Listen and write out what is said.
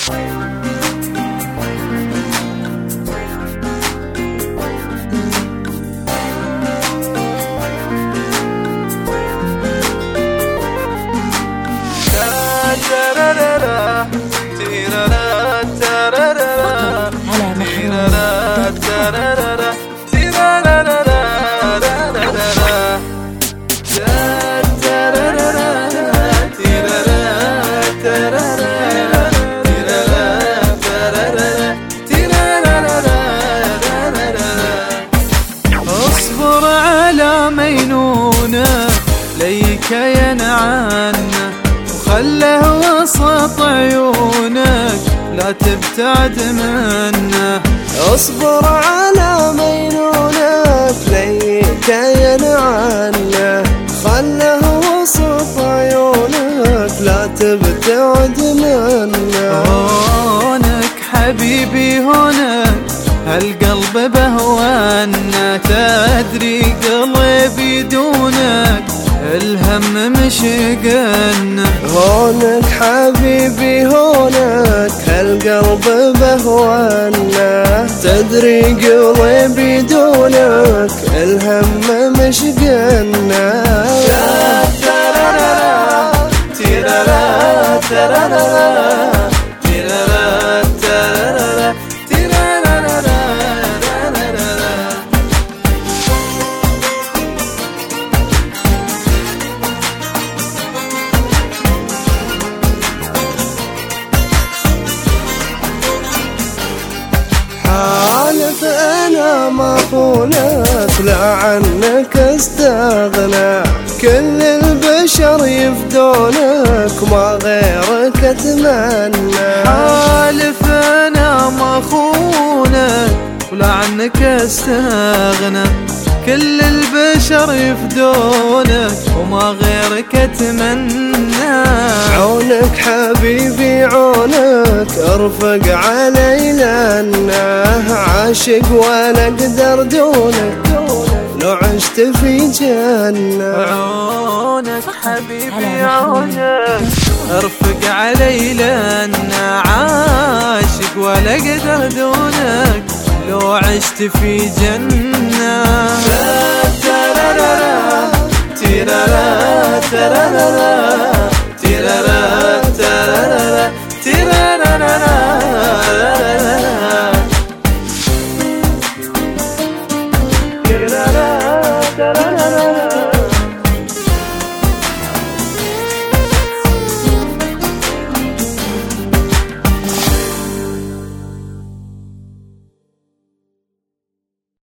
اصبر على مينونه ليك ينعنه وخله وسط عيونك لا تبتعد منه. اصبر على مينونك ليك ينعنه خله وسط عيونك لا تبتعد منه. هونك حبيبي هونك هالقلب بهوانا تدري قلبي دونك الهم مشقنا. هونك حبيبي هونك هالقلب بهوانا تدري قلبي دونك الهم مشقنا. حالف انا ما خونك لا عنك استغنى كل البشر يفدونك ما غيرك اتمنى. حالف انا ما خونك ولا عنك استغنى كل البشر يفدونك وما غيرك اتمنى. عونك حبيبي عونك ارفق علي لانه عاشق ولا اقدر دونك لو عشت في جنة. عونك حبيبي عونك ارفق علي لانه عاشق ولا اقدر دونك لو عشت في جنة. تيرارا تيرارا تيرارا تيرارا